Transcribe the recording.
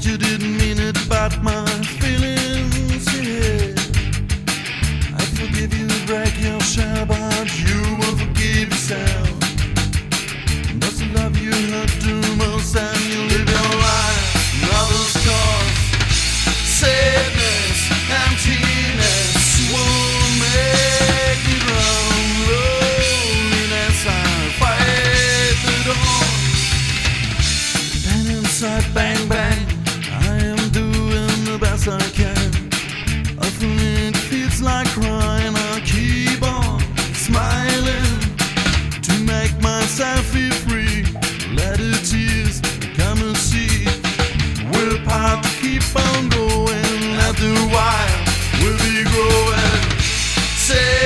you didn't mean it, but my feelings, yeah. I forgive you, break your shell, but you won't forgive yourself. Does the love you hurt too most, and you live your life in others' cause? Sadness, emptiness won't make me drown. Loneliness, I fight the dawn. And inside, bang, bang, I am doing the best I can. Often it feels like crying, I keep on smiling to make myself feel free. Let the tears come and see. We're part to keep on going. After a while, we'll be growing. Say